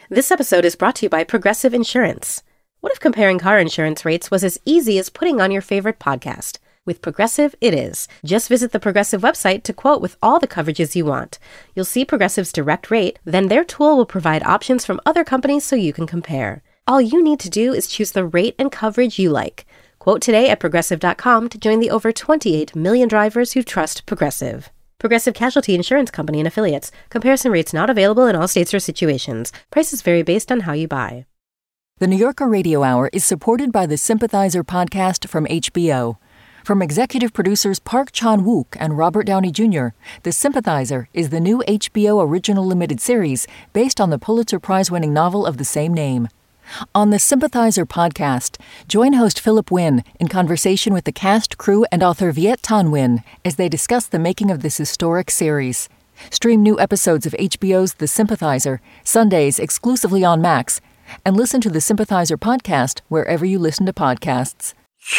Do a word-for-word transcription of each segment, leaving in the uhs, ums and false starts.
This episode is brought to you by Progressive Insurance. What if comparing car insurance rates was as easy as putting on your favorite podcast? With Progressive, it is. Just visit the Progressive website to quote with all the coverages you want. You'll see Progressive's direct rate, then their tool will provide options from other companies so you can compare. All you need to do is choose the rate and coverage you like. Quote today at Progressive dot com to join the over twenty-eight million drivers who trust Progressive. Progressive Casualty Insurance Company and Affiliates. Comparison rates not available in all states or situations. Prices vary based on how you buy. The New Yorker Radio Hour is supported by the Sympathizer podcast from H B O. From executive producers Park Chan-wook and Robert Downey Junior, The Sympathizer is the new H B O original limited series based on the Pulitzer Prize-winning novel of the same name. On the Sympathizer podcast, join host Philip Wynn in conversation with the cast, crew, and author Viet Thanh Nguyen as they discuss the making of this historic series. Stream new episodes of H B O's The Sympathizer, Sundays exclusively on Max, and listen to the Sympathizer podcast wherever you listen to podcasts.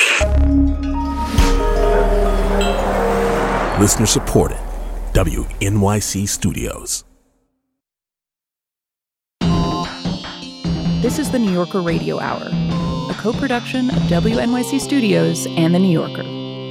Listener supported. W N Y C Studios. This is the New Yorker Radio Hour, a co-production of W N Y C Studios and The New Yorker.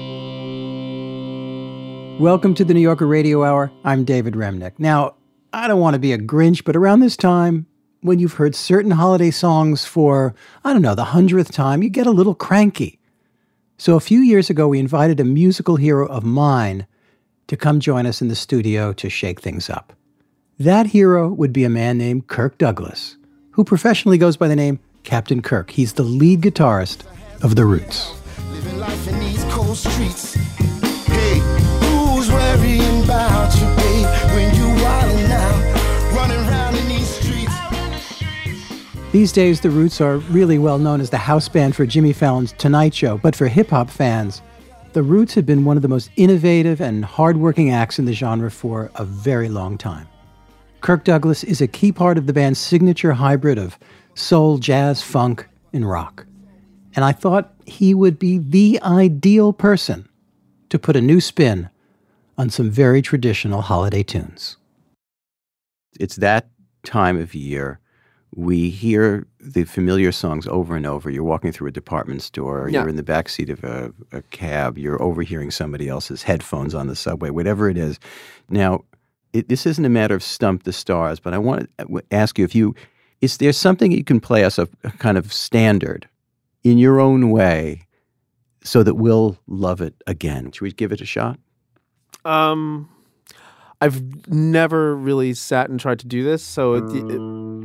Welcome to the New Yorker Radio Hour. I'm David Remnick. Now, I don't want to be a Grinch, but around this time, when you've heard certain holiday songs for, I don't know, the hundredth time, you get a little cranky. So a few years ago, we invited a musical hero of mine to come join us in the studio to shake things up. That hero would be a man named Kirk Douglas, who professionally goes by the name Captain Kirk. He's the lead guitarist of The Roots. Living life in these cold streets. Hey, who's worrying about you, babe, when you wildin' out, running around in these streets? These days, The Roots are really well known as the house band for Jimmy Fallon's Tonight Show, but for hip-hop fans, The Roots had been one of the most innovative and hard-working acts in the genre for a very long time. Kirk Douglas is a key part of the band's signature hybrid of soul, jazz, funk, and rock. And I thought he would be the ideal person to put a new spin on some very traditional holiday tunes. It's that time of year. We hear the familiar songs over and over. You're walking through a department store, Yeah. you're in the backseat of a, a cab, you're overhearing somebody else's headphones on the subway, whatever it is. Now, It, this isn't a matter of stump the stars, but I want to ask you if you, is there something you can play us a, a kind of standard in your own way so that we'll love it again? Should we give it a shot? Um, I've never really sat and tried to do this, so it, it,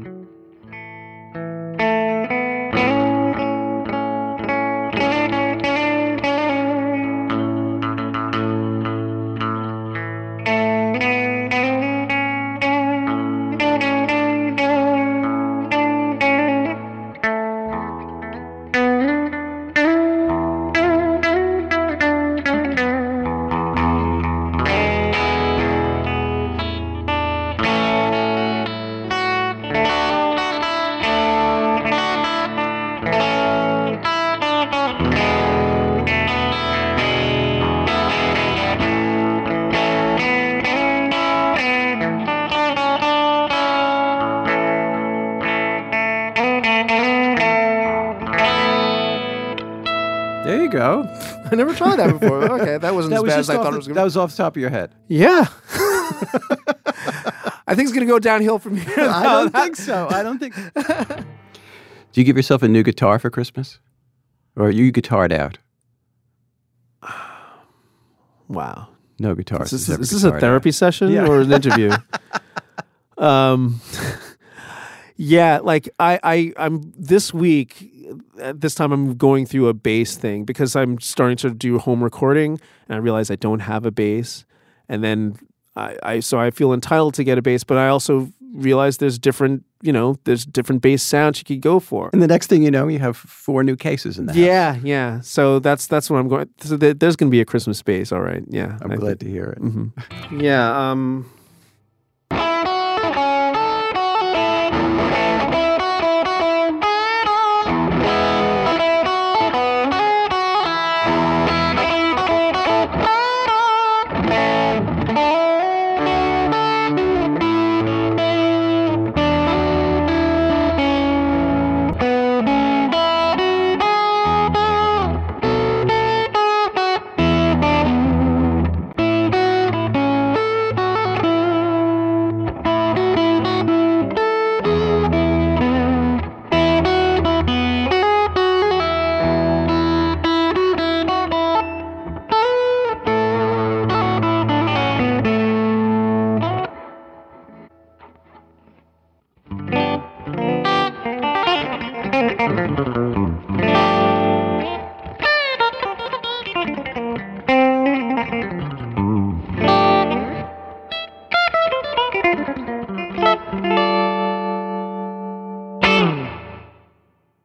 There you go. I never tried that before. Okay, that wasn't That as was bad just as I off thought the, it was going that to be. was off the top of your head. Yeah. I think it's going to go downhill from here. I don't think so. I don't think. Do you give yourself a new guitar for Christmas? Or are you guitared out? Wow. No guitar. Is this, is this a therapy out. session Yeah. or an interview? um, yeah, like I, I, I'm this week, at this time I'm going through a bass thing because I'm starting to do home recording and I realize I don't have a bass. And then I, I so I feel entitled to get a bass, but I also realize there's different, you know, there's different bass sounds you could go for. And the next thing you know, you have four new cases in the house. Yeah, yeah. So that's that's what I'm going. So there, there's going to be a Christmas bass, all right. Yeah, I'm I glad think. to hear it. Mm-hmm. Yeah. Um.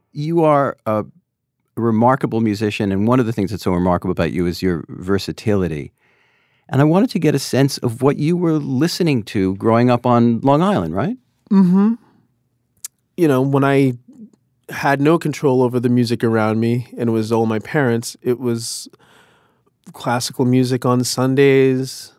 you are a remarkable musician, and one of the things that's so remarkable about you is your versatility. And I wanted to get a sense of what you were listening to growing up on Long Island, right? Mm-hmm. You know, when I had no control over the music around me and it was all my parents, it was classical music on Sundays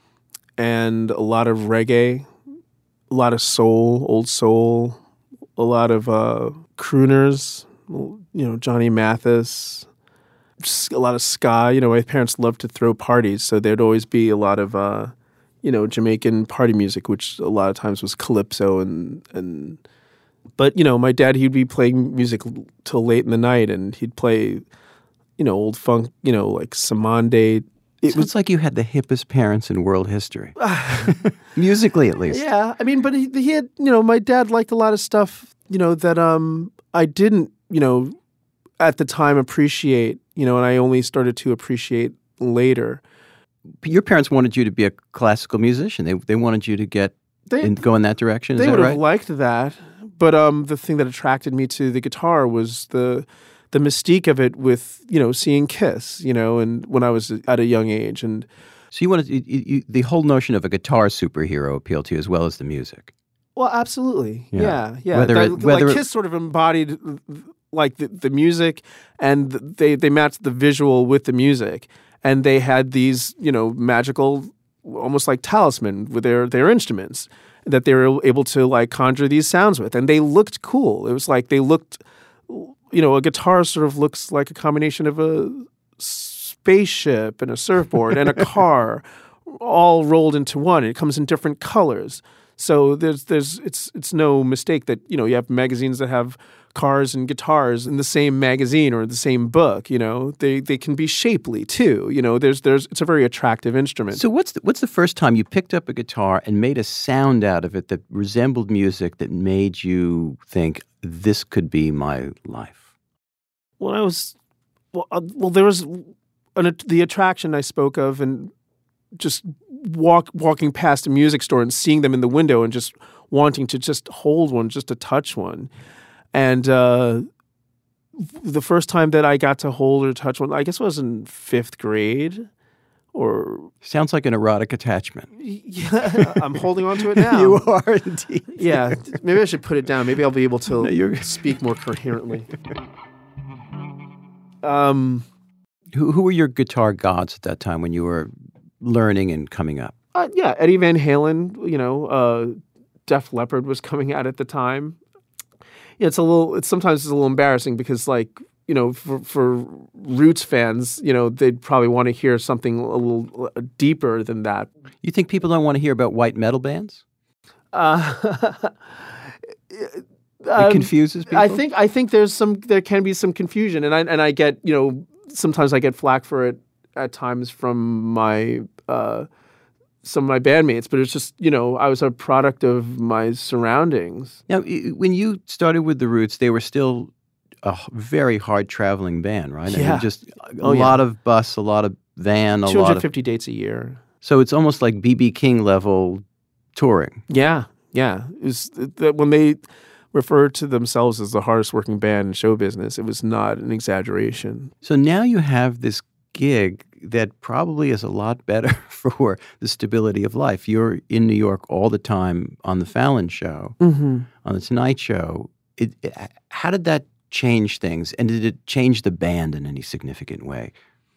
and a lot of reggae, a lot of soul, old soul, a lot of uh, crooners, you know, Johnny Mathis, just a lot of ska. You know, my parents loved to throw parties, so there'd always be a lot of, uh, you know, Jamaican party music, which a lot of times was calypso and and. But, you know, my dad, he'd be playing music till late in the night, and he'd play, you know, old funk, you know, like Samande. It Sounds was like you had the hippest parents in world history. Musically, at least. Yeah. I mean, but he, he had, you know, my dad liked a lot of stuff, you know, that um I didn't, you know, at the time appreciate, you know, and I only started to appreciate later. Your parents wanted you to be a classical musician. They they wanted you to get they, in, go in that direction. Is they that would right? have liked that. But um, the thing that attracted me to the guitar was the the mystique of it with, you know, seeing Kiss, you know, and when I was at a young age. And so you wanted, you, you, the whole notion of a guitar superhero appealed to you as well as the music. Well, absolutely. Yeah, yeah. yeah. Whether that, it, whether like Kiss sort of embodied like the, the music, and they, they matched the visual with the music. And they had these, you know, magical, almost like talisman with their, their instruments that they were able to like conjure these sounds with. And they looked cool. It was like they looked, you know, a guitar sort of looks like a combination of a spaceship and a surfboard and a car all rolled into one. It comes in different colors. So there's there's it's it's no mistake that, you know, you have magazines that have cars and guitars in the same magazine or the same book. You know, they they can be shapely too. You know, there's there's it's a very attractive instrument. So what's the, what's the first time you picked up a guitar and made a sound out of it that resembled music that made you think this could be my life? When I was well, uh, well, there was an, the attraction I spoke of, and just walk walking past a music store and seeing them in the window and just wanting to just hold one, just to touch one. And uh, the first time that I got to hold or touch one, I guess it was in fifth grade. Or sounds like an erotic attachment. Yeah, I'm holding on to it now. You are indeed. Yeah, maybe I should put it down. Maybe I'll be able to no, you're... speak more coherently. um, who who were your guitar gods at that time when you were learning and coming up? Uh, yeah, Eddie Van Halen. You know, uh, Def Leppard was coming out at the time. Yeah, it's a little. It's sometimes it's a little embarrassing because, like, you know, for, for Roots fans, you know, they'd probably want to hear something a little deeper than that. You think people don't want to hear about white metal bands? Uh, it um, confuses people. I think. I think there's some. There can be some confusion, and I and I get. You know, sometimes I get flack for it at times from my. Uh, some of my bandmates, but it's just, you know, I was a product of my surroundings. Now, when you started with the Roots, they were still a very hard traveling band, right? Yeah. I mean, just a oh, lot yeah. of bus, a lot of van, a lot of... two hundred fifty dates a year. So it's almost like B B King level touring. Yeah, yeah. It was, that when they referred to themselves as the hardest working band in show business, it was not an exaggeration. So now you have this gig that probably is a lot better for the stability of life. You're in New York all the time on the Fallon show, mm-hmm. on the Tonight Show. It, it, how did that change things? And did it change the band in any significant way?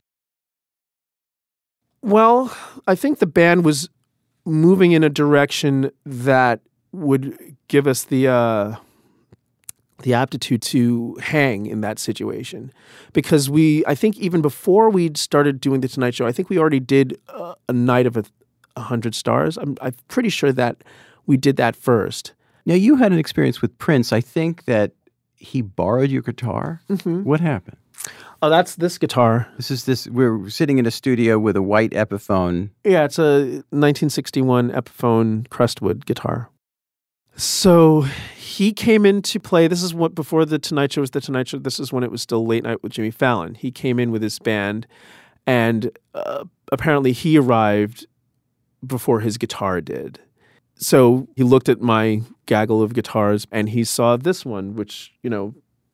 Well, I think the band was moving in a direction that would give us the uh, the aptitude to hang in that situation. Because we, I think even before we'd started doing the Tonight Show, I think we already did uh, a night of a, a hundred stars. I'm, I'm pretty sure that we did that first. Now, you had an experience with Prince. I think that he borrowed your guitar. Mm-hmm. What happened? Oh, that's this guitar. This is this. We're sitting in a studio with a white Epiphone. Yeah, it's a nineteen sixty-one Epiphone Crestwood guitar. So he came in to play. This is what before the Tonight Show was the Tonight Show. This is when it was still Late Night with Jimmy Fallon. He came in with his band, and uh, apparently he arrived before his guitar did. So he looked at my gaggle of guitars, and he saw this one, which, you know,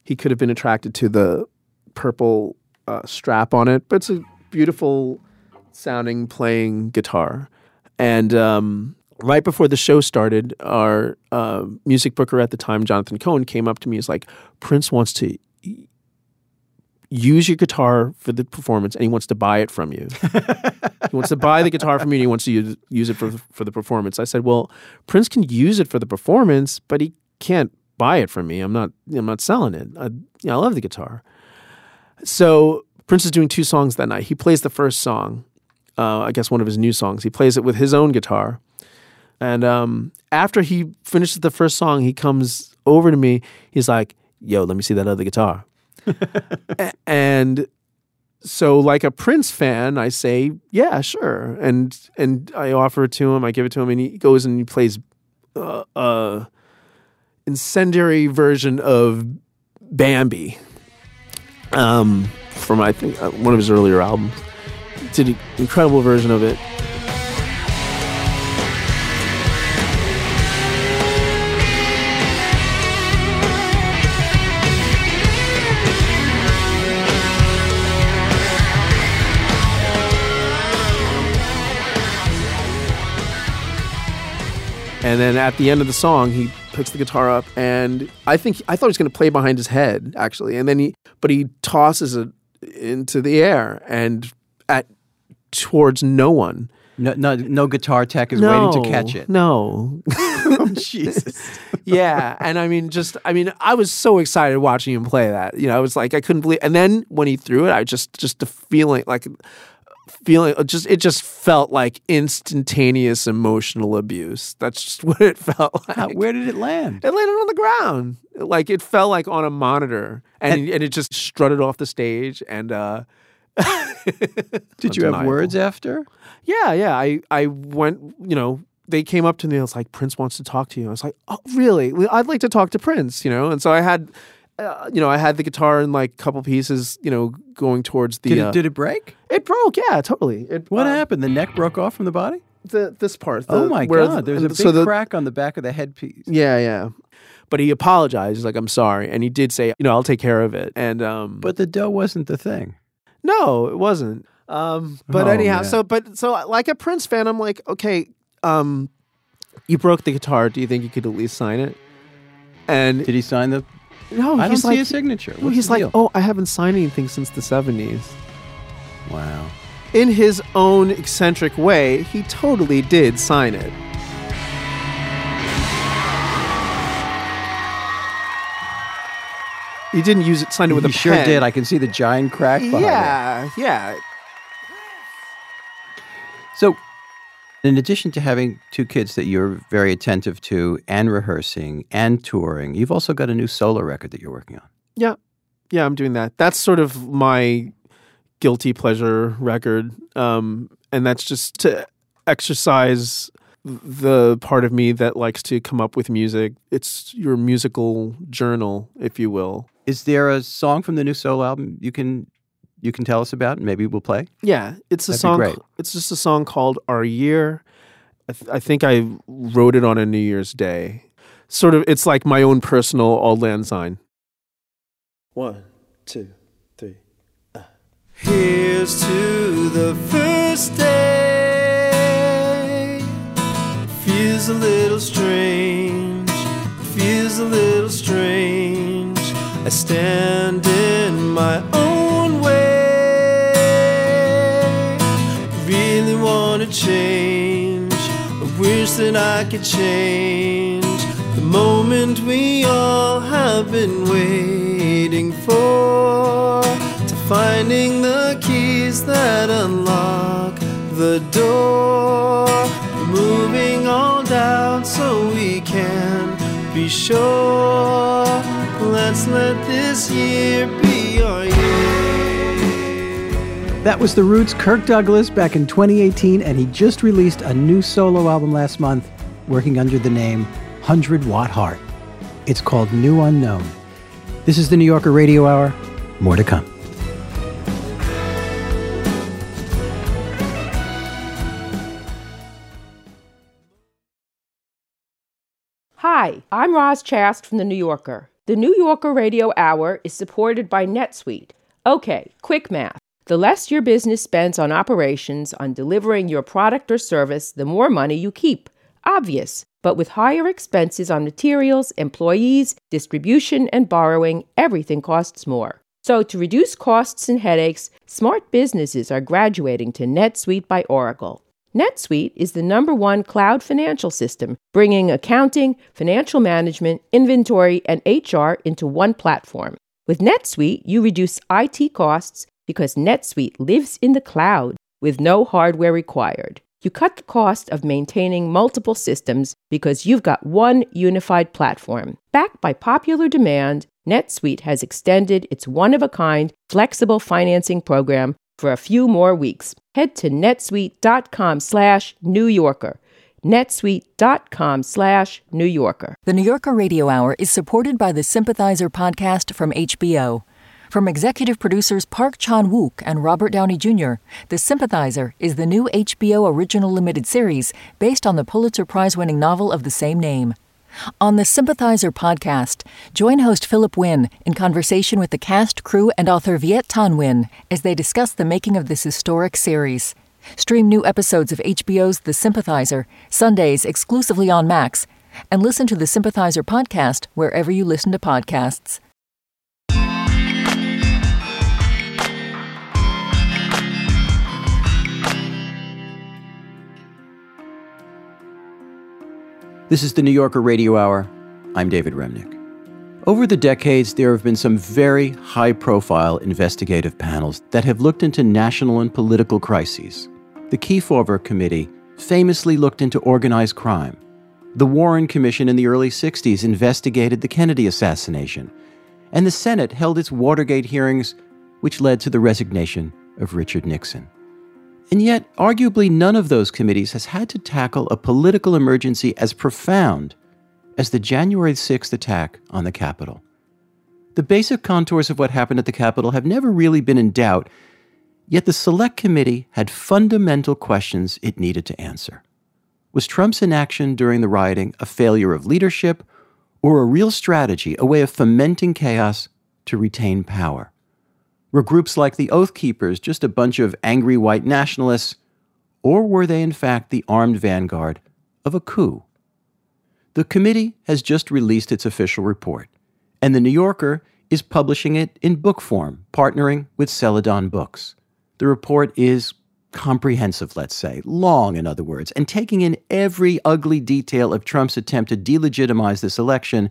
he could have been attracted to the purple uh, strap on it, but it's a beautiful sounding playing guitar. And um, right before the show started, our uh, music booker at the time, Jonathan Cohen, came up to me. He's like, Prince wants to use your guitar for the performance, and he wants to buy it from you. He wants to buy the guitar from you, and he wants to use, use it for for the performance. I said, well, Prince can use it for the performance, but he can't buy it from me. I'm not I'm not selling it. I, you know, I love the guitar. So Prince is doing two songs that night. He plays the first song, uh, I guess one of his new songs. He plays it with his own guitar. And um, after he finishes the first song, he comes over to me. He's like, yo, let me see that other guitar. And so like a Prince fan, I say, yeah, sure. And and I offer it to him. I give it to him, and he goes and he plays uh, a incendiary version of Bambi um, from, I think, uh, one of his earlier albums. Did an incredible version of it. And then at the end of the song, he picks the guitar up, and I think I thought he was going to play behind his head, actually. And then he, but he tosses it into the air and at towards no one. No, no, no guitar tech is no, waiting to catch it. No, Oh, Jesus. Yeah, and I mean, just I mean, I was so excited watching him play that. You know, I was like, I couldn't believe. And then when he threw it, I just just the feeling like. Feeling just it just felt like instantaneous emotional abuse. That's just what it felt like. How, where did it land? It landed on the ground. Like it felt like on a monitor, and and, and it just strutted off the stage. And uh, did you have undeniable. words after? Yeah, yeah. I I went. You know, they came up to me. I was like, Prince wants to talk to you. I was like, oh, really? I'd like to talk to Prince. You know, and so I had. Uh, you know, I had the guitar in like a couple pieces, you know, going towards the... Did it, uh, did it break? It broke, yeah, totally. It, What uh, happened? The neck broke off from the body? The This part. The, Oh, my where God. the- There's a big so the- crack on the back of the headpiece. Yeah, yeah. But he apologized. He's like, I'm sorry. And he did say, you know, I'll take care of it. And um, But the dough wasn't the thing. no, it wasn't. Um, but Oh, anyhow, man. so but so like a Prince fan, I'm like, okay, um, you broke the guitar. Do you think you could at least sign it? And Did he sign the... no, I don't he's see like, a signature. no, What's he's the like, deal? oh, I haven't signed anything since the seventies. Wow. In his own eccentric way, he totally did sign it. He didn't use it, signed it with He a sure pen. did. I can see the giant crack behind it. Yeah, yeah. So, in addition to having two kids that you're very attentive to and rehearsing and touring, you've also got a new solo record that you're working on. Yeah. Yeah, I'm doing that. That's sort of my guilty pleasure record. Um, and that's just to exercise the part of me that likes to come up with music. It's your musical journal, if you will. Is there a song from the new solo album you can you can tell us about and maybe we'll play? Yeah, it's a That'd be song. great. It's just a song called "Our Year." I, th- I think I wrote it on a New Year's Day. Sort of, it's like my own personal Auld Lang Syne. One, two, three. Uh. Here's to the first day. Feels a little strange. Feels a little strange. I stand in my own way. Really want to change. I wish that I could change the moment we all have been waiting for. To finding the keys that unlock the door. Moving all doubt so we can be sure. Let's let this year be our year. That was The Roots' Kirk Douglas back in twenty eighteen, and he just released a new solo album last month, working under the name Hundred Watt Heart. It's called New Unknown. This is the New Yorker Radio Hour. More to come. Hi, I'm Roz Chast from The New Yorker. The New Yorker Radio Hour is supported by NetSuite. Okay, quick math. The less your business spends on operations, on delivering your product or service, the more money you keep. Obvious. But with higher expenses on materials, employees, distribution, and borrowing, everything costs more. So to reduce costs and headaches, smart businesses are graduating to NetSuite by Oracle. NetSuite is the number one cloud financial system, bringing accounting, financial management, inventory, and H R into one platform. With NetSuite, you reduce I T costs because NetSuite lives in the cloud with no hardware required. You cut the cost of maintaining multiple systems because you've got one unified platform. Backed by popular demand, NetSuite has extended its one-of-a-kind flexible financing program for a few more weeks. Head to netsuite.com slash New Yorker. netsuite.com slash New Yorker. The New Yorker Radio Hour is supported by the Sympathizer podcast from H B O. From executive producers Park Chan-wook and Robert Downey Junior, The Sympathizer is the new H B O original limited series based on the Pulitzer Prize-winning novel of the same name. On the Sympathizer podcast, join host Philip Wynn in conversation with the cast, crew, and author Viet Thanh Nguyen as they discuss the making of this historic series. Stream new episodes of H B O's The Sympathizer, Sundays exclusively on Max, and listen to the Sympathizer podcast wherever you listen to podcasts. This is the New Yorker Radio Hour. I'm David Remnick. Over the decades, there have been some very high-profile investigative panels that have looked into national and political crises. The Kefauver Committee famously looked into organized crime. The Warren Commission in the early sixties investigated the Kennedy assassination. And the Senate held its Watergate hearings, which led to the resignation of Richard Nixon. And yet, arguably none of those committees has had to tackle a political emergency as profound as the January sixth attack on the Capitol. The basic contours of what happened at the Capitol have never really been in doubt, yet the Select Committee had fundamental questions it needed to answer. Was Trump's inaction during the rioting a failure of leadership or a real strategy, a way of fomenting chaos to retain power? Were groups like the Oath Keepers just a bunch of angry white nationalists, or were they in fact the armed vanguard of a coup? The committee has just released its official report, and The New Yorker is publishing it in book form, partnering with Celadon Books. The report is comprehensive, let's say, long in other words, and taking in every ugly detail of Trump's attempt to delegitimize this election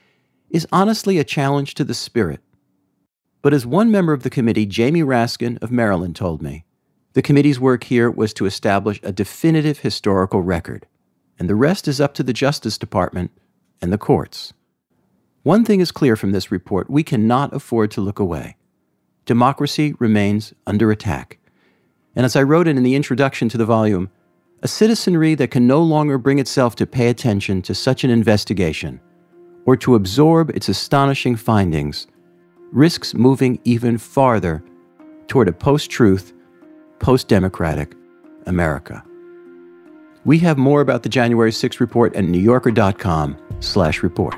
is honestly a challenge to the spirit. But as one member of the committee, Jamie Raskin of Maryland, told me, the committee's work here was to establish a definitive historical record, and the rest is up to the Justice Department and the courts. One thing is clear from this report: we cannot afford to look away. Democracy remains under attack. And as I wrote it in the introduction to the volume, a citizenry that can no longer bring itself to pay attention to such an investigation or to absorb its astonishing findings risks moving even farther toward a post-truth, post-democratic America. We have more about the January sixth report at newyorker.com slash report.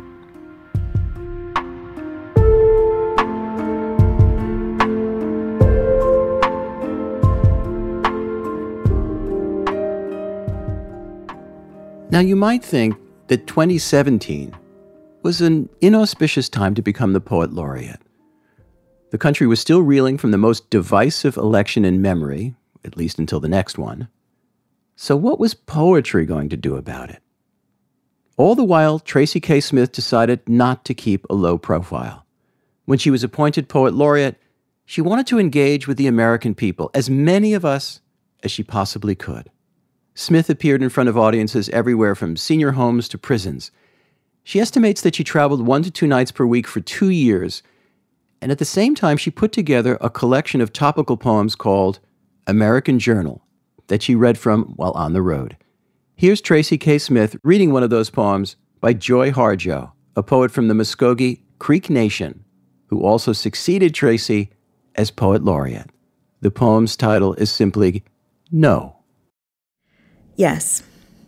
Now, you might think that twenty seventeen was an inauspicious time to become the poet laureate. The country was still reeling from the most divisive election in memory, at least until the next one. So what was poetry going to do about it? All the while, Tracy K. Smith decided not to keep a low profile. When she was appointed poet laureate, she wanted to engage with the American people, as many of us as she possibly could. Smith appeared in front of audiences everywhere from senior homes to prisons. She estimates that she traveled one to two nights per week for two years, and at the same time she put together a collection of topical poems called American Journal that she read from while on the road. Here's Tracy K. Smith reading one of those poems by Joy Harjo, a poet from the Muskogee Creek Nation, who also succeeded Tracy as poet laureate. The poem's title is simply No. Yes,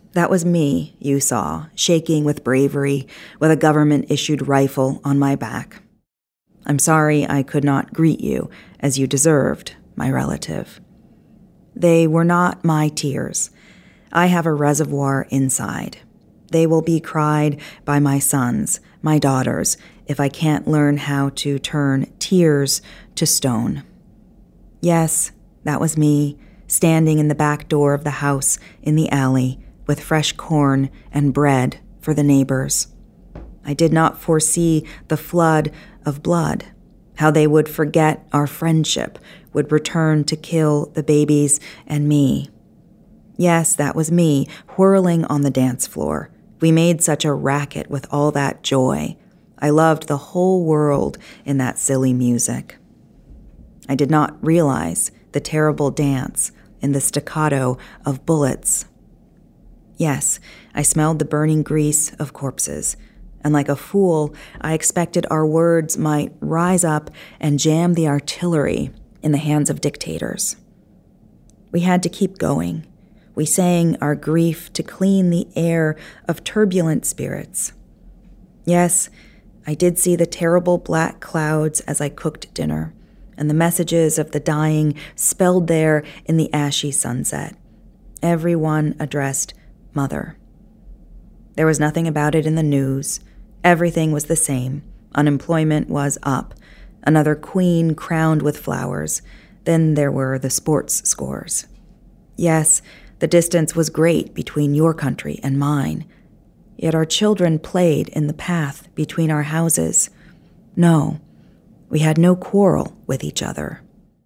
That was me, you saw, shaking with bravery, with a government-issued rifle on my back. I'm sorry I could not greet you as you deserved, my relative. They were not my tears. I have a reservoir inside. They will be cried by my sons, my daughters, if I can't learn how to turn tears to stone. Yes, that was me, standing in the back door of the house in the alley with fresh corn and bread for the neighbors. I did not foresee the flood of blood, how they would forget our friendship, would return to kill the babies and me. Yes, that was me, whirling on the dance floor. We made such a racket with all that joy. I loved the whole world in that silly music. I did not realize the terrible dance in the staccato of bullets. Yes, I smelled the burning grease of corpses, and like a fool, I expected our words might rise up and jam the artillery in the hands of dictators. We had to keep going. We sang our grief to clean the air of turbulent spirits. Yes, I did see the terrible black clouds as I cooked dinner, and the messages of the dying spelled there in the ashy sunset. Everyone addressed Mother. There was nothing about it in the news. Everything was the same. Unemployment was up. Another queen crowned with flowers. Then there were the sports scores. Yes, the distance was great between your country and mine. Yet our children played in the path between our houses. No, we had no quarrel with each other.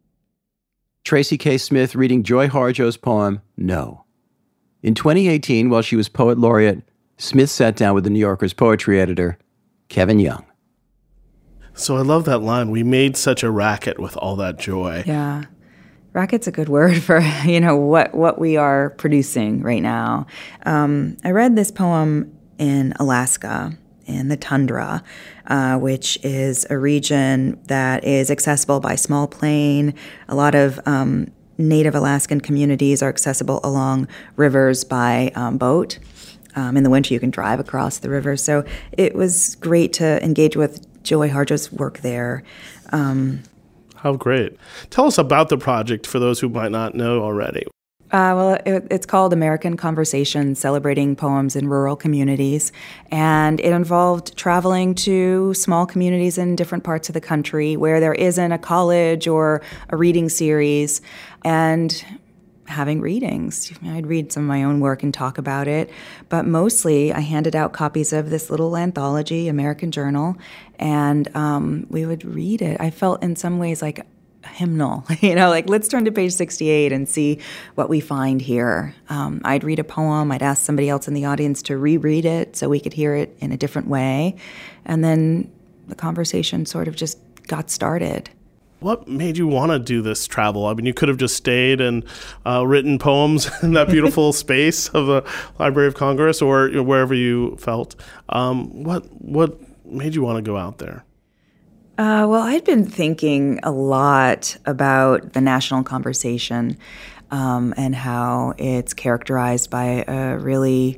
Tracy K. Smith reading Joy Harjo's poem, No. In twenty eighteen, while she was poet laureate, Smith sat down with the New Yorker's poetry editor, Kevin Young. So I love that line, we made such a racket with all that joy. Yeah. Racket's a good word for, you know, what, what we are producing right now. Um, I read this poem in Alaska, in the tundra, uh, which is a region that is accessible by small plane. A lot of um, Native Alaskan communities are accessible along rivers by um, boat. Um, in the winter, you can drive across the river. So it was great to engage with Joy Harjo's work there. Um, How great. Tell us about the project for those who might not know already. Uh, well, it, it's called American Conversations, Celebrating Poems in Rural Communities. And it involved traveling to small communities in different parts of the country where there isn't a college or a reading series, and having readings. I'd read some of my own work and talk about it, but mostly I handed out copies of this little anthology, American Journal, and um, we would read it. I felt in some ways like a hymnal, you know, like let's turn to page sixty-eight and see what we find here. Um, I'd read a poem, I'd ask somebody else in the audience to reread it so we could hear it in a different way, and then the conversation sort of just got started. What made you want to do this travel? I mean, you could have just stayed and uh, written poems in that beautiful space of the Library of Congress or you know, wherever you felt. Um, what what made you want to go out there? Uh, well, I'd been thinking a lot about the national conversation um, and how it's characterized by a really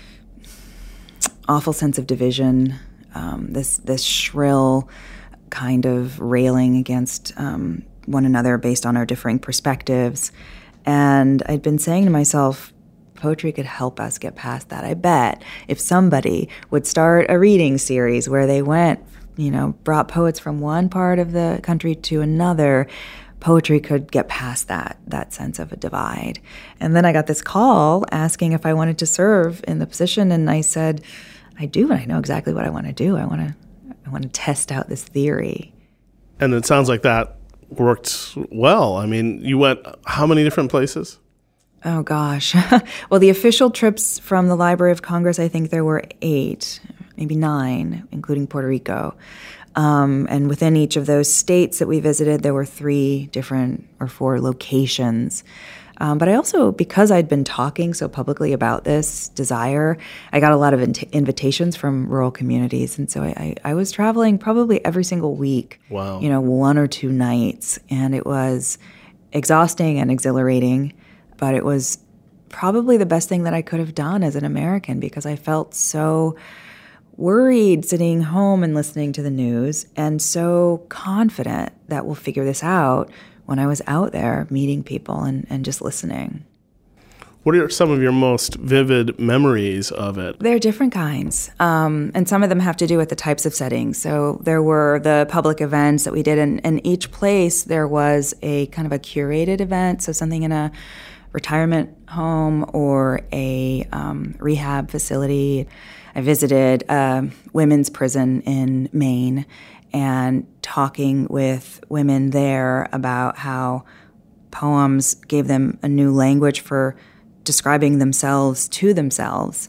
awful sense of division, um, this this shrill kind of railing against um, one another based on our differing perspectives. And I'd been saying to myself, poetry could help us get past that. I bet if somebody would start a reading series where they went, you know, brought poets from one part of the country to another, poetry could get past that, that sense of a divide. And then I got this call asking if I wanted to serve in the position, and I said, I do, and I know exactly what I want to do. I want to I want to test out this theory. And it sounds like that worked well. I mean, you went how many different places? Oh, gosh. Well, the official trips from the Library of Congress, I think there were eight, maybe nine, including Puerto Rico. Um, and within each of those states that we visited, there were three different or four locations. Um, but I also, because I'd been talking so publicly about this desire, I got a lot of in- invitations from rural communities. And so I, I was traveling probably every single week, wow. you know, one or two nights. And it was exhausting and exhilarating, but it was probably the best thing that I could have done as an American, because I felt so worried sitting home and listening to the news, and so confident that we'll figure this out when I was out there meeting people and, and just listening. What are some of your most vivid memories of it? There are different kinds, um, and some of them have to do with the types of settings. So there were the public events that we did, and in each place there was a kind of a curated event, so something in a retirement home or a um, rehab facility. I visited a women's prison in Maine and talking with women there about how poems gave them a new language for describing themselves to themselves.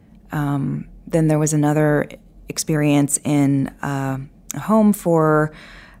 Um, then there was another experience in uh, a home for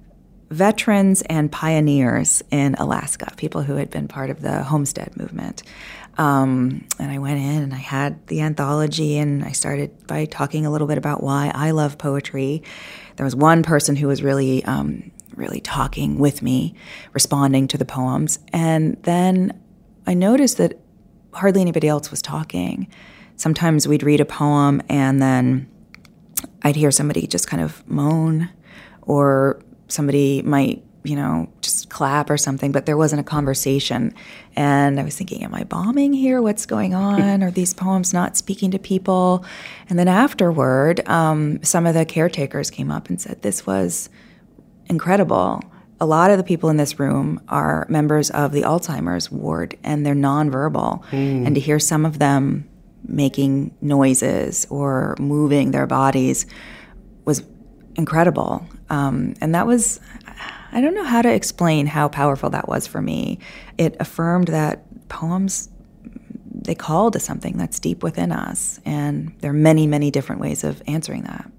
veterans and pioneers in Alaska, people who had been part of the homestead movement. Um, and I went in and I had the anthology, and I started by talking a little bit about why I love poetry. There was one person who was really, um, really talking with me, responding to the poems. And then I noticed that hardly anybody else was talking. Sometimes we'd read a poem and then I'd hear somebody just kind of moan, or somebody might, you know, just clap or something, but there wasn't a conversation. And I was thinking, am I bombing here? What's going on? Are these poems not speaking to people? And then afterward, um, some of the caretakers came up and said, this was incredible. A lot of the people in this room are members of the Alzheimer's ward, and they're nonverbal. Mm. And to hear some of them making noises or moving their bodies was incredible. Um, and that was, I don't know how to explain how powerful that was for me. It affirmed that poems, they call to something that's deep within us. And there are many, many different ways of answering that.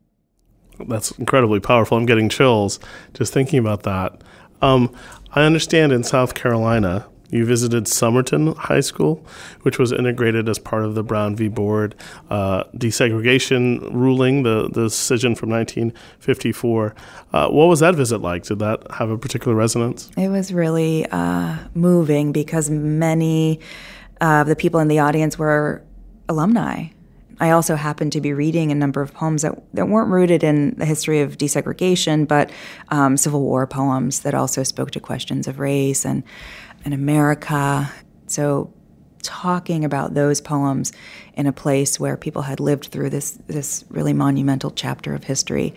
That's incredibly powerful. I'm getting chills just thinking about that. Um, I understand in South Carolina, you visited Somerton High School, which was integrated as part of the Brown v. Board uh, desegregation ruling, the, the decision from nineteen fifty-four. Uh, what was that visit like? Did that have a particular resonance? It was really uh, moving because many of the people in the audience were alumni. I also happened to be reading a number of poems that, that weren't rooted in the history of desegregation, but um, Civil War poems that also spoke to questions of race and, and America. So talking about those poems in a place where people had lived through this, this really monumental chapter of history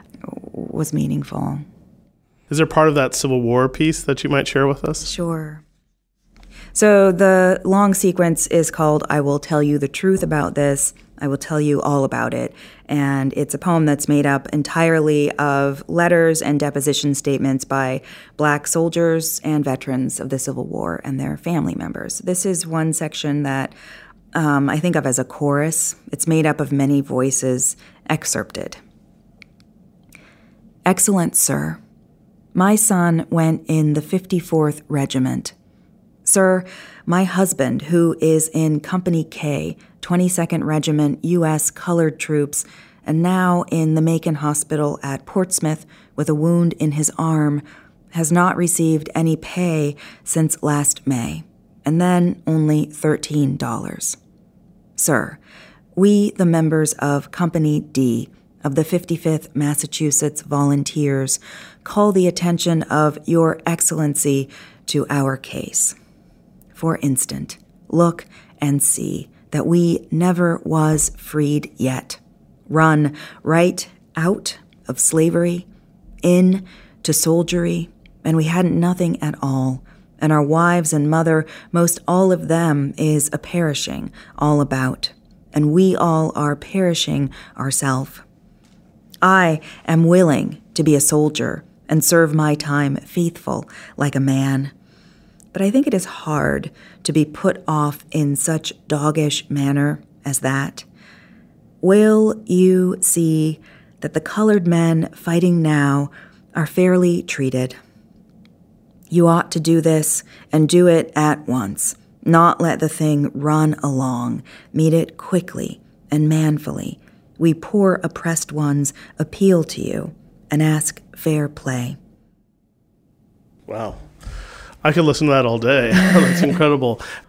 was meaningful. Is there part of that Civil War piece that you might share with us? Sure. So the long sequence is called I Will Tell You the Truth About This. I will tell you all about it. And it's a poem that's made up entirely of letters and deposition statements by Black soldiers and veterans of the Civil War and their family members. This is one section that um, I think of as a chorus. It's made up of many voices excerpted. Excellent Sir, my son went in the fifty-fourth Regiment. Sir, my husband, who is in Company K, twenty-second Regiment, U S Colored Troops, and now in the Macon Hospital at Portsmouth with a wound in his arm, has not received any pay since last May, and then only thirteen dollars. Sir, we, the members of Company D of the fifty-fifth Massachusetts Volunteers, call the attention of Your Excellency to our case. For instant, look and see that we never was freed yet, run right out of slavery, in to soldiery, and we hadn't nothing at all, and our wives and mother, most all of them is a perishing all about, and we all are perishing ourself. I am willing to be a soldier and serve my time faithful like a man. But I think it is hard to be put off in such doggish manner as that. Will you see that the colored men fighting now are fairly treated? You ought to do this and do it at once, not let the thing run along. Meet it quickly and manfully. We poor oppressed ones appeal to you and ask fair play. Wow. I could listen to that all day. That's incredible.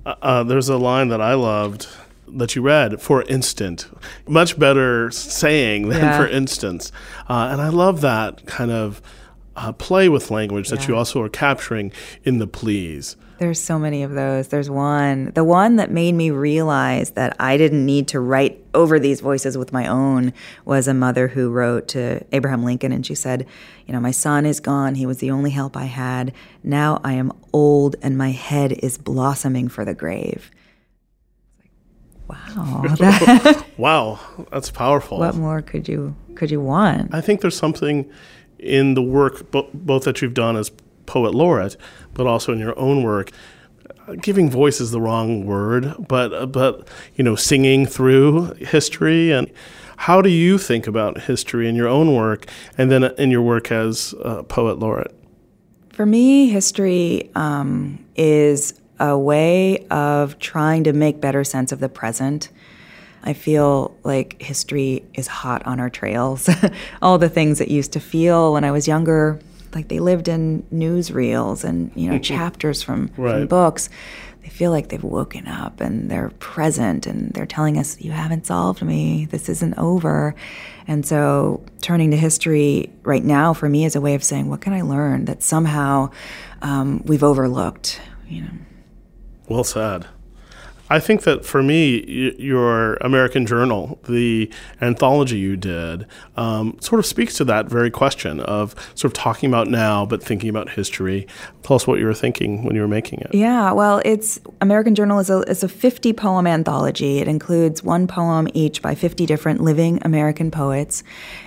Uh, there's a line that I loved that you read, for instant. Much better saying than Yeah. for instance. Uh, and I love that kind of uh, play with language that Yeah. you also are capturing in the please. There's so many of those. There's one, the one that made me realize that I didn't need to write over these voices with my own was a mother who wrote to Abraham Lincoln, and she said, you know, my son is gone. He was the only help I had. Now I am old and my head is blossoming for the grave. Wow. That, Wow, that's powerful. what more could you could you want? I think there's something in the work, bo- both that you've done as poet laureate, but also in your own work. Uh, Giving voice is the wrong word, but uh, but you know, singing through history. And how do you think about history in your own work, and then in your work as uh, poet laureate? For me, history um, is a way of trying to make better sense of the present. I feel like history is hot on our trails. All the things that used to feel when I was younger, like they lived in newsreels and, you know, chapters from, from Right. books. They feel like they've woken up and they're present and they're telling us, you haven't solved me, this isn't over. And so turning to history right now for me is a way of saying, what can I learn that somehow um, we've overlooked, you know? Well said. I think that for me, y- your American Journal, the anthology you did, um, sort of speaks to that very question of sort of talking about now, but thinking about history. Tell us what you were thinking when you were making it. Yeah, well, it's American Journal is a is a fifty poem anthology. It includes one poem each by fifty different living American poets,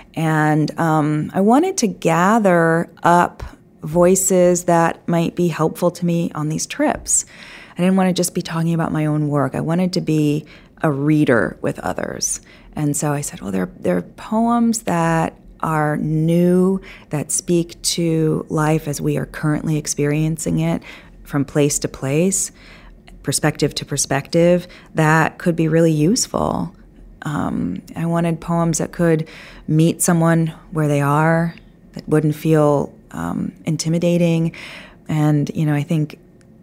and um, I wanted to gather up voices that might be helpful to me on these trips. I didn't want to just be talking about my own work. I wanted to be a reader with others. And so I said, well, there, there are poems that are new, that speak to life as we are currently experiencing it, from place to place, perspective to perspective, that could be really useful. Um, I wanted poems that could meet someone where they are, that wouldn't feel um, intimidating. And, you know, I think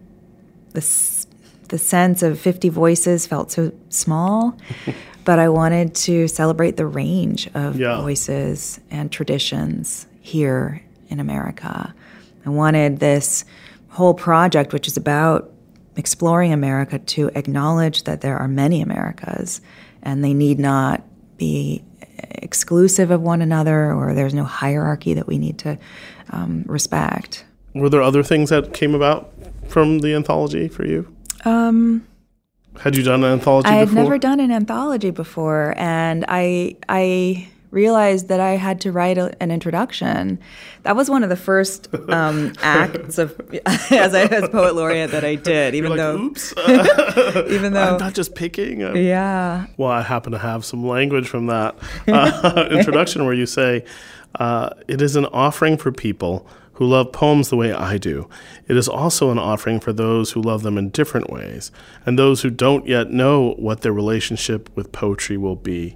the, the sense of fifty voices felt so small, but I wanted to celebrate the range of Yeah. voices and traditions here in America. I wanted this whole project, which is about exploring America, to acknowledge that there are many Americas, and they need not be exclusive of one another, or there's no hierarchy that we need to um, respect. Were there other things that came about from the anthology for you? Um, Had you done an anthology I had before? never done an anthology before, and I I realized that I had to write a, an introduction. That was one of the first um, acts of as I as poet laureate that I did, even You're like, though oops. even though I'm not just picking. I'm- yeah. Well, I happen to have some language from that uh, introduction where you say, uh, it is an offering for people who love poems the way I do. It is also an offering for those who love them in different ways, and those who don't yet know what their relationship with poetry will be.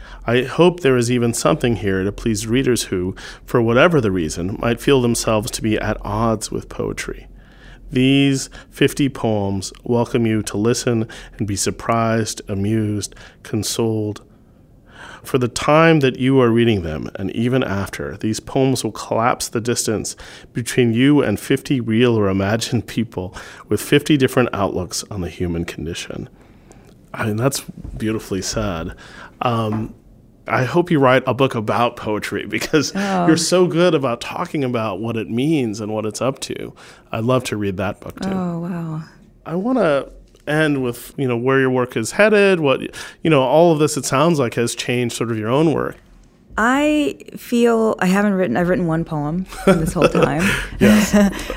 I hope there is even something here to please readers who, for whatever the reason, might feel themselves to be at odds with poetry. These fifty poems welcome you to listen and be surprised, amused, consoled. For the time that you are reading them, and even after, these poems will collapse the distance between you and fifty real or imagined people with fifty different outlooks on the human condition. I mean, that's beautifully said. Um, I hope you write a book about poetry, because Oh. you're so good about talking about what it means and what it's up to. I'd love to read that book too. Oh wow. I want to end with, you know, where your work is headed, what, you know, all of this, it sounds like, has changed sort of your own work. I feel I haven't written. I've written one poem this whole time. Yes.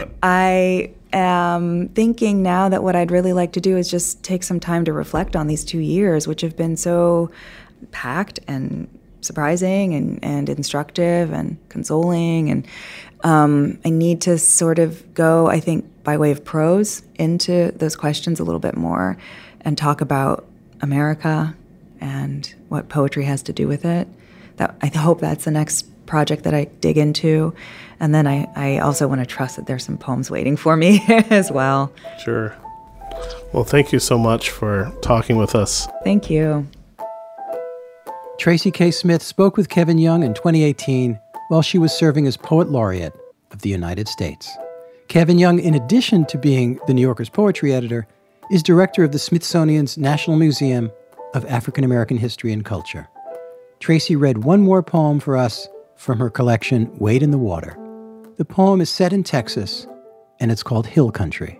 I am thinking now that what I'd really like to do is just take some time to reflect on these two years, which have been so packed and surprising and, and instructive and consoling. And um, I need to sort of go, I think, by way of prose into those questions a little bit more and talk about America and what poetry has to do with it. That I hope that's the next project that I dig into. And then I, I also want to trust that there's some poems waiting for me as well. Sure. Well, thank you so much for talking with us. Thank you. Tracy K. Smith spoke with Kevin Young in twenty eighteen while she was serving as Poet Laureate of the United States. Kevin Young, in addition to being the New Yorker's poetry editor, is director of the Smithsonian's National Museum of African American History and Culture. Tracy read one more poem for us from her collection, Wade in the Water. The poem is set in Texas, and it's called Hill Country.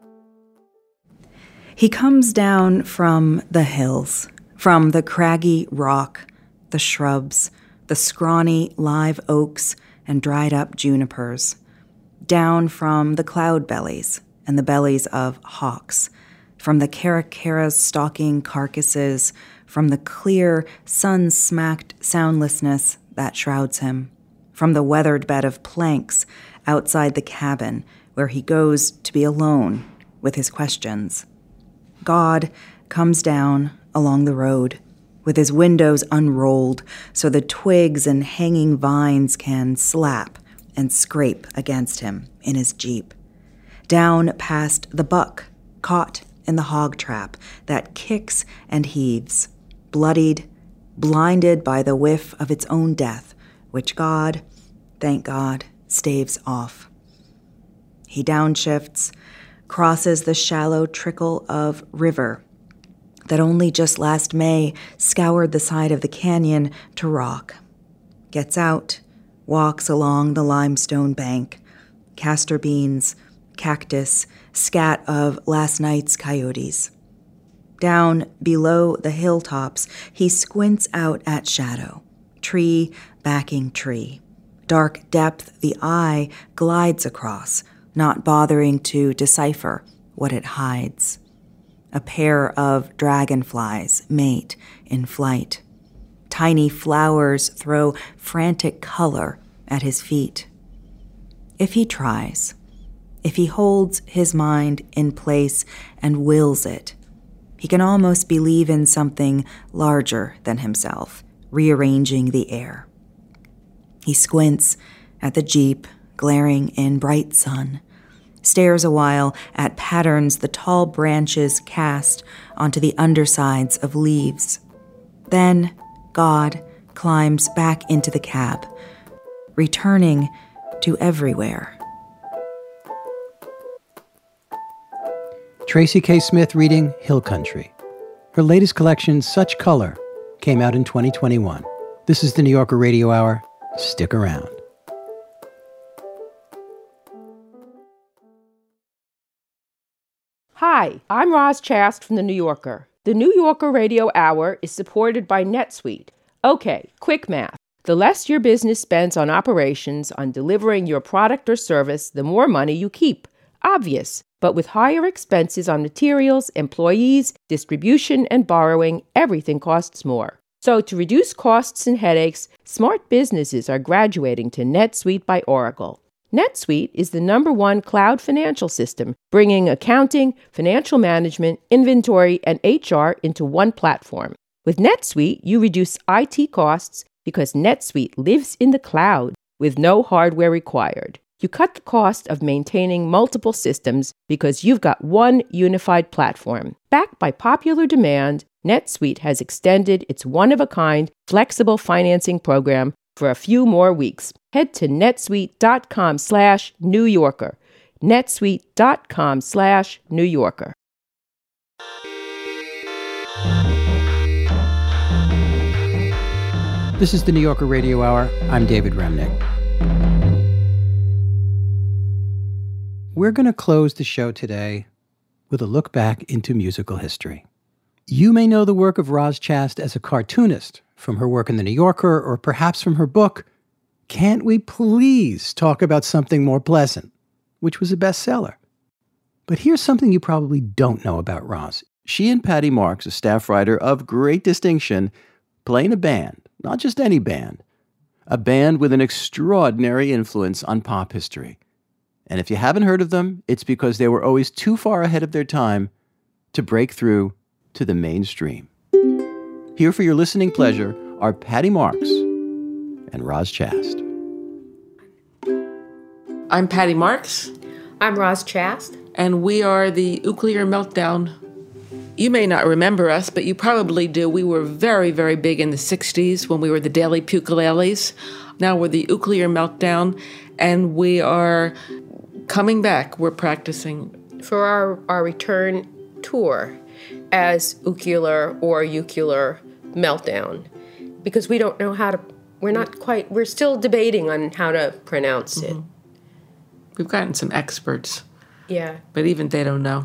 He comes down from the hills, from the craggy rock, the shrubs, the scrawny live oaks and dried-up junipers, down from the cloud bellies and the bellies of hawks, from the caracaras stalking carcasses, from the clear, sun-smacked soundlessness that shrouds him, from the weathered bed of planks outside the cabin where he goes to be alone with his questions. God comes down along the road with his windows unrolled so the twigs and hanging vines can slap and scrape against him in his Jeep. Down past the buck, caught in the hog trap that kicks and heaves, bloodied, blinded by the whiff of its own death, which God, thank God, staves off. He downshifts, crosses the shallow trickle of river that only just last May scoured the side of the canyon to rock, gets out, walks along the limestone bank, castor beans, cactus, scat of last night's coyotes. Down below the hilltops, he squints out at shadow, tree backing tree. Dark depth the eye glides across, not bothering to decipher what it hides. A pair of dragonflies mate in flight. Tiny flowers throw frantic color at his feet. If he tries, if he holds his mind in place and wills it, he can almost believe in something larger than himself, rearranging the air. He squints at the Jeep glaring in bright sun, stares a while at patterns the tall branches cast onto the undersides of leaves. Then God climbs back into the cab, returning to everywhere. Tracy K. Smith reading Hill Country. Her latest collection, Such Color, came out in twenty twenty-one. This is the New Yorker Radio Hour. Stick around. Hi, I'm Roz Chast from The New Yorker. The New Yorker Radio Hour is supported by NetSuite. Okay, quick math. The less your business spends on operations, on delivering your product or service, the more money you keep. Obvious. But with higher expenses on materials, employees, distribution, and borrowing, everything costs more. So to reduce costs and headaches, smart businesses are graduating to NetSuite by Oracle. NetSuite is the number one cloud financial system, bringing accounting, financial management, inventory, and H R into one platform. With NetSuite, you reduce I T costs because NetSuite lives in the cloud with no hardware required. You cut the cost of maintaining multiple systems because you've got one unified platform. Backed by popular demand, NetSuite has extended its one-of-a-kind flexible financing program for a few more weeks. Head to netsuite.com slash New Yorker. netsuite.com slash New Yorker. This is the New Yorker Radio Hour. I'm David Remnick. We're going to close the show today with a look back into musical history. You may know the work of Roz Chast as a cartoonist from her work in The New Yorker or perhaps from her book, Can't We Please Talk About Something More Pleasant, which was a bestseller. But here's something you probably don't know about Roz. She and Patty Marks, a staff writer of great distinction, play in a band, not just any band, a band with an extraordinary influence on pop history. And if you haven't heard of them, it's because they were always too far ahead of their time to break through to the mainstream. Here for your listening pleasure are Patty Marks and Roz Chast. I'm Patty Marks. I'm Roz Chast. and we are the Nuclear Meltdown. You may not remember us, but you probably do. We were very, very big in the sixties when we were the Daily Pukuleles. Now we're the Nuclear Meltdown, and we are coming back. We're practicing. For our, our return tour as Nuclear or Nuclear Meltdown, because we don't know how to, we're not quite, we're still debating on how to pronounce mm-hmm. it. We've gotten some experts. Yeah. But even they don't know.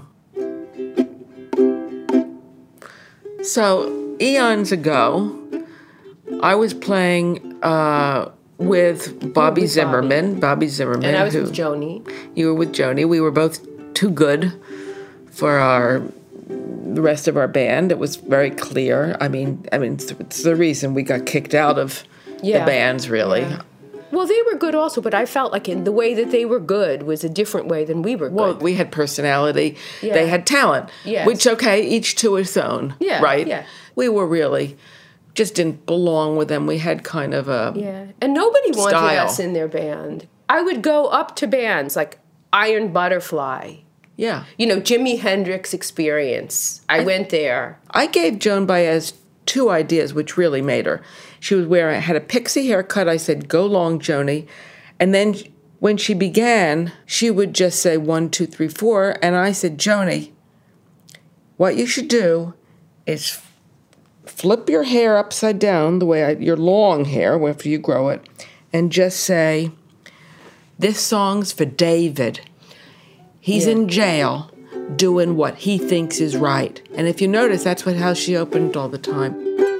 So, eons ago, I was playing uh, with Bobby with Zimmerman. Bobby. Bobby Zimmerman. And I was who, with Joni. You were with Joni. We were both too good for our the rest of our band. It was very clear. I mean, I mean, it's, it's the reason we got kicked out of yeah. the bands, really. Yeah. Well, they were good also, but I felt like in the way that they were good was a different way than we were good. Well, we had personality. Yeah. They had talent. Yes. Which, okay, each to his own. Yeah. Right? Yeah. We were really, just didn't belong with them. We had kind of a Yeah. And nobody wanted style. us in their band. I would go up to bands like Iron Butterfly. Yeah. You know, Jimi Hendrix Experience. I, I went there. I gave Joan Baez two ideas, which really made her. She was wearing, had a pixie haircut. I said, go long, Joni. And then when she began, she would just say one, two, three, four. And I said, Joni, what you should do is flip your hair upside down, the way I, your long hair, after you grow it, and just say, this song's for David. He's yeah. in jail doing what he thinks is right. And if you notice, that's what how she opened all the time.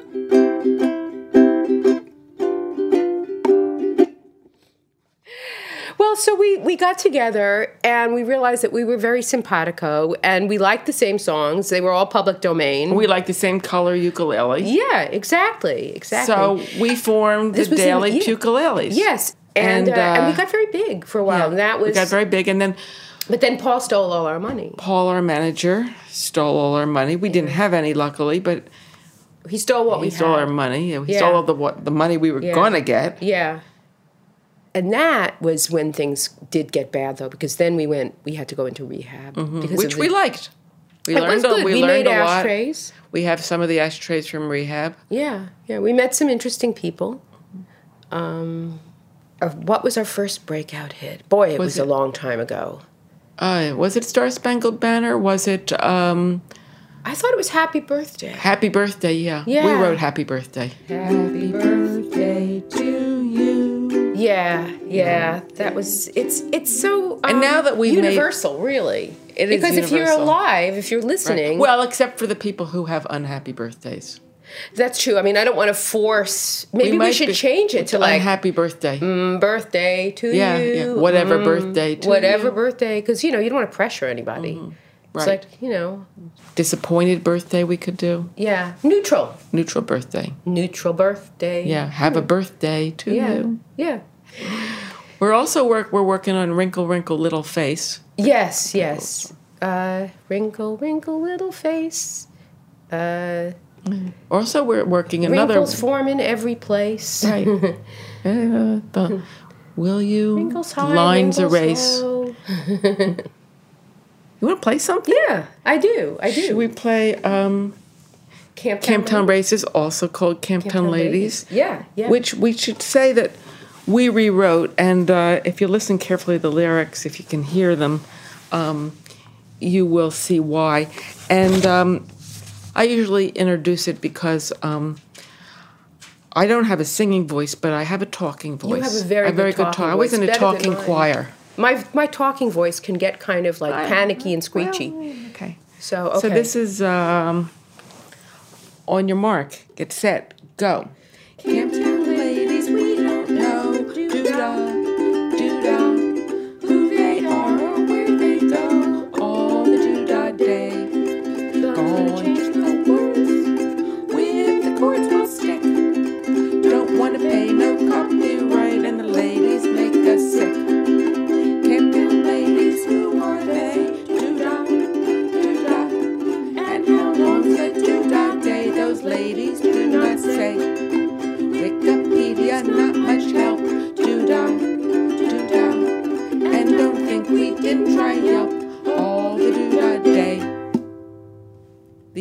Well, so we, we got together and we realized that we were very simpatico and we liked the same songs. They were all public domain. We liked the same color ukulele. Yeah, exactly, exactly. So we formed this the Daily in, yeah, Pukuleles. Yes, and and, uh, uh, and we got very big for a while. Yeah, and that was we got very big, and then but then Paul stole all our money. Paul, our manager, stole all our money. We yeah. didn't have any, luckily, but he stole what he we stole had. our money. He yeah. stole all the what the money we were yeah. gonna get. Yeah. And that was when things did get bad, though, because then we went. We had to go into rehab, mm-hmm. because which the, we liked. We it learned. Was good. A, we, we learned made a ashtrays. Lot. We have some of the ashtrays from rehab. Yeah, yeah. We met some interesting people. Um, what was our first breakout hit? Boy, it was, was it, a long time ago. Uh, was it Star Spangled Banner? Was it? Um, I thought it was Happy Birthday. Happy Birthday, yeah. Yeah. We wrote Happy Birthday. Happy birthday to you. Yeah, yeah. That was, it's it's so um, and now that we've universal, made, really. It because is if you're alive, if you're listening. Right. Well, except for the people who have unhappy birthdays. That's true. I mean, I don't want to force. Maybe we, we should be, change it to like happy birthday. Mm, birthday to yeah, you. Yeah, whatever mm, birthday to whatever you. birthday, because you know you don't want to pressure anybody. Mm-hmm. It's right. like, you know, disappointed birthday we could do. Yeah, neutral. Neutral birthday. Neutral birthday. Yeah, have yeah. a birthday to yeah. you. Yeah. We're also work. We're working on Wrinkle, Wrinkle, Little Face. Yes, yes. Uh, wrinkle, wrinkle, little face. Uh, also, we're working another. Wrinkles form in every place. Right. uh, the, will you? Wrinkles high, lines wrinkles erase. You want to play something? Yeah, I do. I do. Should we play um, Camptown, Camptown Races, also called Camptown, Camptown Ladies? Ladies? Yeah, yeah. Which we should say that we rewrote, and uh, if you listen carefully to the lyrics, if you can hear them, um, you will see why. And um, I usually introduce it because um, I don't have a singing voice, but I have a talking voice. You have a very, a very good, good talking talk. I voice. was in a talking choir. My my talking voice can get kind of like I, panicky and screechy. Well, okay. So okay. So this is um, on your mark, get set, go. Camptown ladies, we don't know, do-da, do-da, who they are or where they go, all the do-da day. Gonna change the words, with the chords will stick. Don't wanna pay no copyright, and the ladies make us sick. Camptown ladies, who are they? Do-da, do-da, and how long's the do-da day? Those ladies do not say.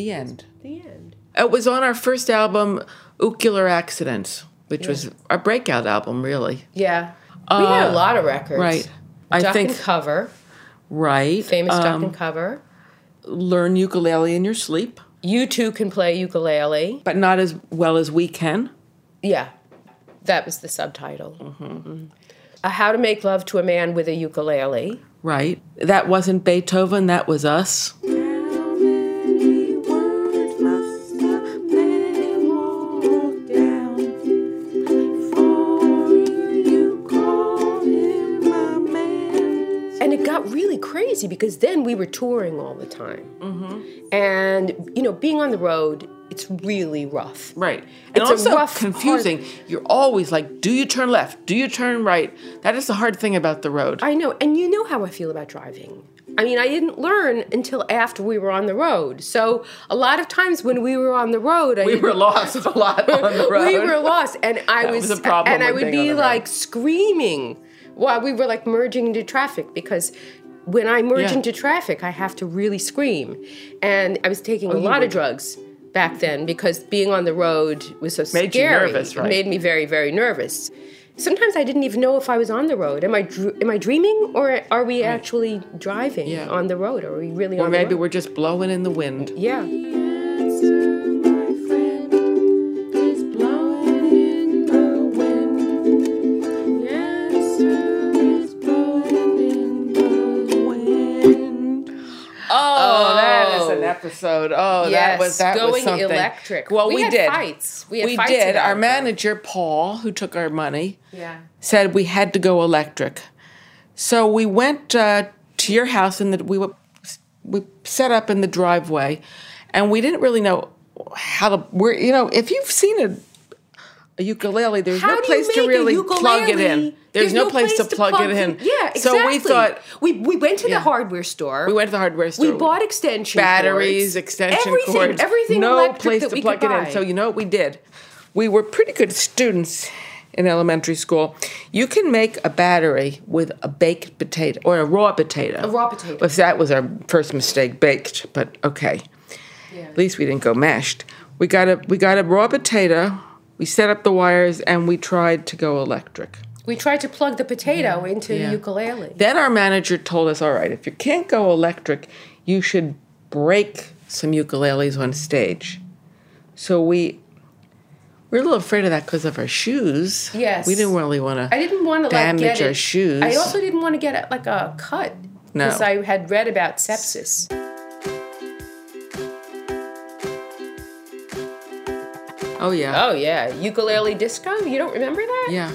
The end. The end. It was on our first album, Ocular Accidents, which Yeah. was our breakout album, really. Yeah. We had a Uh, lot of records. Right. I Duck think and Cover. Right. Famous Duck Um, and Cover. Learn ukulele in your sleep. You too can play ukulele. But not as well as we can. Yeah. That was the subtitle. Mm-hmm. Uh, How to Make Love to a Man with a Ukulele. Right. That wasn't Beethoven, that was us. And it got really crazy because then we were touring all the time. Mm-hmm. And, you know, being on the road, it's really rough. Right. And It's also a rough, confusing. hard- You're always like, do you turn left? Do you turn right? That is the hard thing about the road. I know. And you know how I feel about driving. I mean, I didn't learn until after we were on the road. So a lot of times when we were on the road, I We didn't- were lost a lot on the road. we were lost, and I That was, was a problem and I with would being on be the road. like screaming while we were like merging into traffic because when I merge Yeah. into traffic, I have to really scream, and I was taking Oh, a you lot would. of drugs back then because being on the road was so Made you scary. nervous, right? It made me very, very nervous. Sometimes I didn't even know if I was on the road. Am I dr- am I dreaming, or are we actually driving Yeah. on the road? Are we really Or on maybe the road? we're just blowing in the wind. Yeah. Oh, that is an episode. Oh, Yes, that was that was going something. electric. Well, We we, had did. fights. We had we fights did. about Our it, though. manager Paul, who took our money, Yeah. said we had to go electric. So we went uh, to your house, and we were, we set up in the driveway, and we didn't really know how to. We're you know if you've seen a, a ukulele, there's How no do you place to make a really plug it in. ukulele? There's, no, place, to plug, it in. Yeah, exactly. So we thought we we went to Yeah. the hardware store. we went to the hardware store. We bought extension batteries, cords, extension everything, cords, everything no electric place that to we plug could it buy. in. So you know what we did? We were pretty good students in elementary school. You can make a battery with a baked potato or a raw potato. A raw potato. Well, that was our first mistake, baked. But okay, Yeah. at least we didn't go mashed. We got a we got a raw potato. We set up the wires and we tried to go electric. We tried to plug the potato into Yeah. the ukulele. Then our manager told us, all right, if you can't go electric, you should break some ukuleles on stage. So we we were a little afraid of that because of our shoes. Yes. We didn't really want to I didn't want to like damage get our it. shoes. I also didn't want to get it like a cut No. because I had read about sepsis. Oh, yeah. Oh yeah, ukulele disco. You don't remember that? Yeah.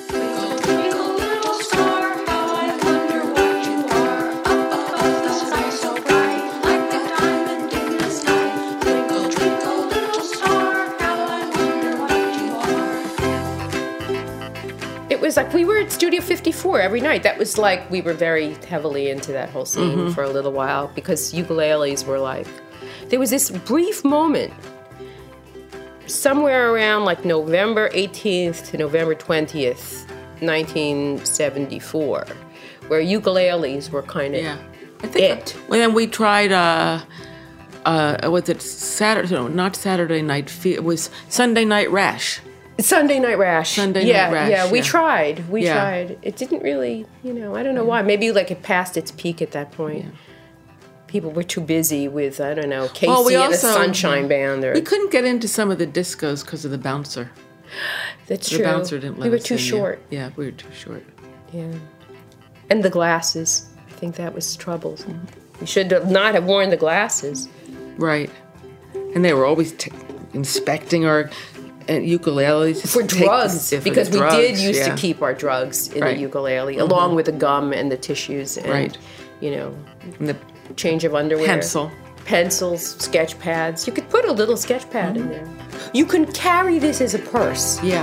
It was like we were at Studio fifty-four every night. That was like we were very heavily into that whole scene Mhm. for a little while because ukuleles were like. There was this brief moment somewhere around like November eighteenth to November twentieth, nineteen seventy-four, where ukuleles were kind of Yeah. I think it. Well, then we tried, uh, uh, was it Saturday? No, not Saturday Night Fe- It was Sunday Night Rash. Sunday Night Rash. Sunday yeah, Night Rash. Yeah, we yeah. tried. We Yeah. tried. It didn't really, you know, I don't know why. Maybe like it passed its peak at that point. People were too busy with, I don't know, Casey Well, we and the also- Sunshine Band. Or We couldn't get into some of the discos because of the bouncer. That's the true. bouncer didn't let we were us too in, yeah. short. Yeah, we were too short. Yeah. And the glasses. I think that was trouble. We should have not have worn the glasses. Right. And they were always t- inspecting our uh, ukuleles. For Take- drugs, yeah, for the because we drugs, did used yeah. to keep our drugs in Right. the ukulele, Mhm. along with the gum and the tissues and, Right. you know, And the change of underwear. pencil. Pencils, sketch pads. You could put a little sketch pad in there. You can carry this as a purse. Yeah.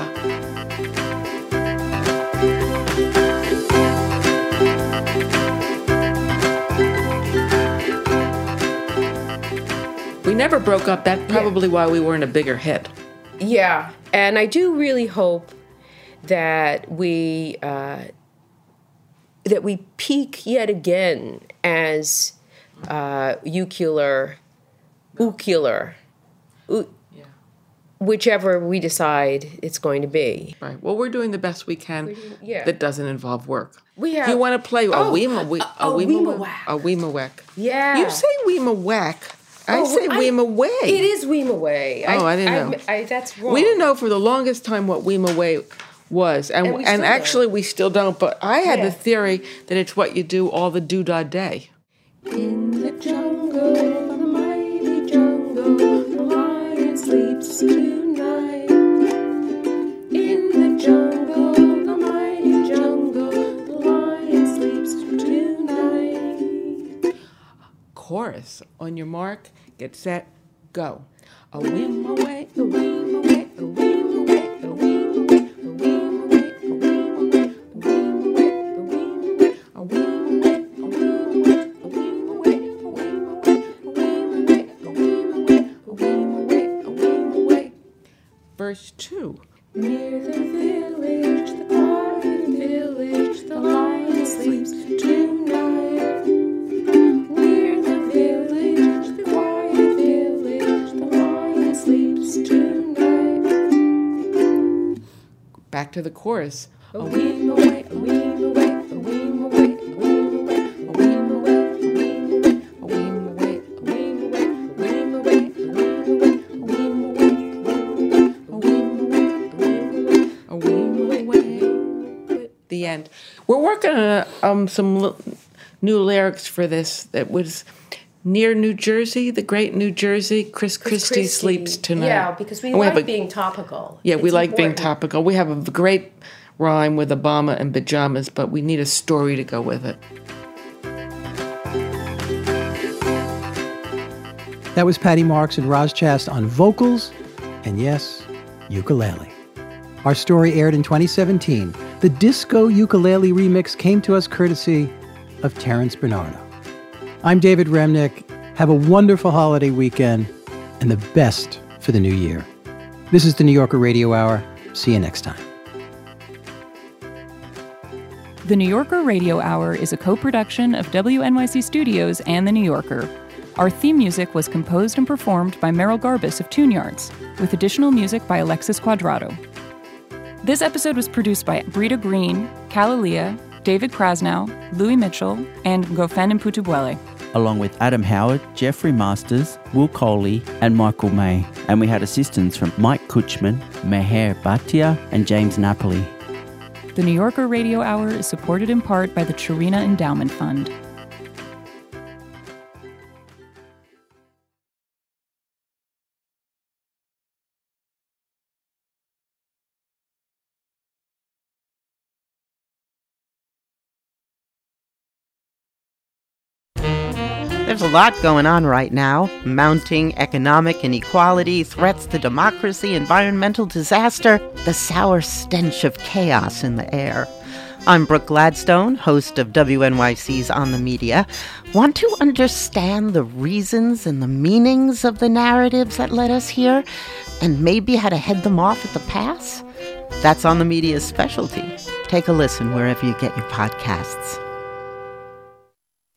We never broke up. That's probably why we weren't a bigger hit. Yeah, and I do really hope that we uh, that we peak yet again as uh, Ucular ocular, o- Yeah. whichever we decide it's going to be. Right. Well, we're doing the best we can yeah. that doesn't involve work. We have. You want to play a Oh, Weema we, a- a a Weema Weema-whack. A Weema-whack. Yeah. You say Weema-whack. I Oh, say I- Weema-way. It is Weema-way. Oh, I didn't know. I, I, that's wrong. We didn't know for the longest time what Weema-way was, and And and, we still actually we still don't. But I had Yeah. the theory that it's what you do all the doo-dah day. In the jungle, the mighty jungle, the lion sleeps tonight. In the jungle, the mighty jungle, the lion sleeps tonight. Chorus. On your mark, get set, go. A Weema-way, a Weema-way, a Weema-way, a Weema-way, a Weema-way, a Weema-way, a Weema-way, a Weema-way, a Weema-way, a Weema-way, a Weema-way, a Weema-way. Verse two. Near the village, the quiet village, the lion sleeps tonight. Near the village, the quiet village, the lion sleeps tonight. Back to the chorus. A Weema-way, a Weema-way, a Weema-way, a Weema-way, a Weema-way, a Weema-way, a Weema-way, a Weema-way, a Weema-way, a Weema-way, a Weema-way. The end. We're working on uh, um, some l- new lyrics for this that was near New Jersey, the great New Jersey. Chris, Christie, Christie. sleeps tonight. Yeah, because we And like have a- being topical. Yeah, we It's like being important. topical. We have a great rhyme with Obama and pajamas, but we need a story to go with it. That was Patty Marks and Roz Chast on vocals, and yes, ukulele. Our story aired in twenty seventeen. The disco ukulele remix came to us courtesy of Terrence Bernardo. I'm David Remnick. Have a wonderful holiday weekend and the best for the new year. This is the New Yorker Radio Hour. See you next time. The New Yorker Radio Hour is a co-production of W N Y C Studios and The New Yorker. Our theme music was composed and performed by Merrill Garbus of Tune Yards, with additional music by Alexis Quadrado. This episode was produced by Brita Green, Kalalia, David Krasnow, Louis Mitchell, and Ngofen and Putubuele. Along with Adam Howard, Jeffrey Masters, Will Coley, and Michael May. And we had assistance from Mike Kuchman, Meher Bhatia, and James Napoli. The New Yorker Radio Hour is supported in part by the Chirina Endowment Fund. There's a lot going on right now. Mounting economic inequality, threats to democracy, environmental disaster, the sour stench of chaos in the air. I'm Brooke Gladstone, host of W N Y C's On the Media. Want to understand the reasons and the meanings of the narratives that led us here, and maybe how to head them off at the pass? That's On the Media's specialty. Take a listen wherever you get your podcasts.